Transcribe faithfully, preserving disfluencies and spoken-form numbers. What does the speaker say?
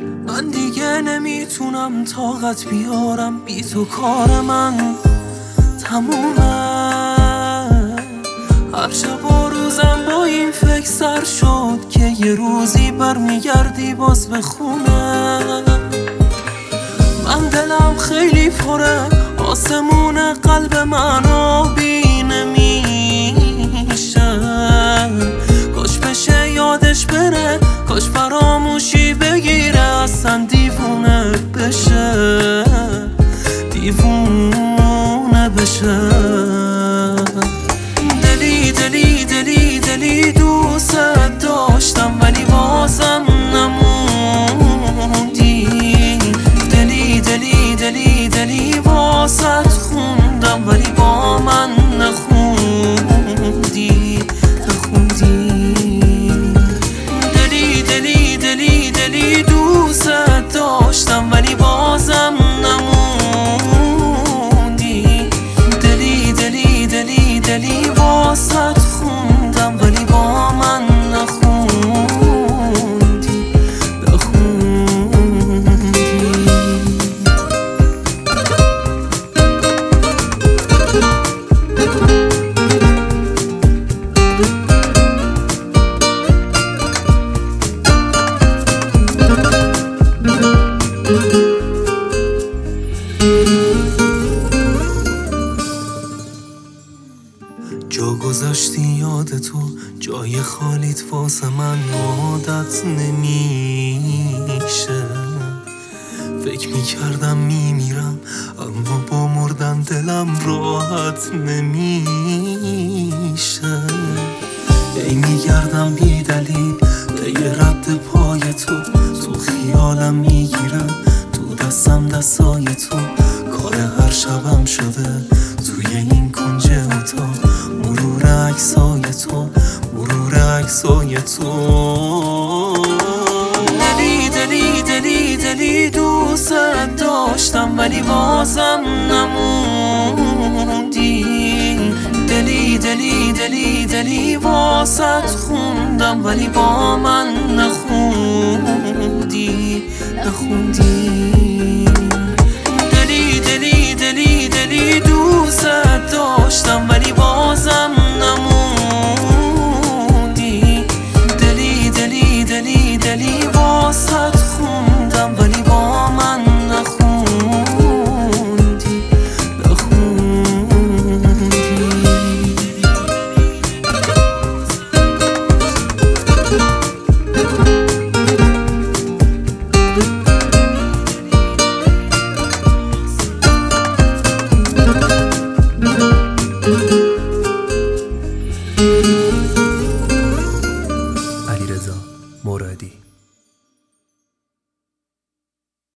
من دیگه نمیتونم طاقت بیارم، بی تو کار من تمومه. هر شب و روزم با این فکر سر شد که یه روزی برمیگردی باز به خونه. من دلم خیلی پره، آسمون قلب من آبی نمیشه. کاش بشه یادش بره، کاش فراموشی بگیره، اصلا دیوونه بشه، دیوونه بشه. دلی دلی دلی دلی دوست داشتم ولی بازم نموندی. دلی دلی دلی دلی واسط خوندم ولی با من نخوندی، نخوندی. دلی دلی دلی دلی دوست داشتم ولی بازم نموندی. دلی دلی دلی دلی واسط خوندم ولی با من نخوندی، نخوندی. جا گذاشتی یاد تو، جای خالیت واسه من عادت نمیشه. فکر میکردم میمیرم اما با مردن دلم راحت نمیشه. ای میگردم بی دلیل به یه رد پای تو، تو خیالم میگیرم تو دستم دستای تو. کار هر شبم شده توی این کنج اتاق، مرور عکسای تو، مرور عکسای تو. دلی دلی دلی دلی دوست داشتم ولی بازم نموندی. دلی دلی دلی دلی واسط خوندم ولی با من نخوندی، نخوندی. دلی دلی دلی دلی دوست داشتم ولی بازم نموندی. دلی دلی دلی دلی واسط خوندم ولی با من نخوندی، نخوندی. علیرضا مرادی.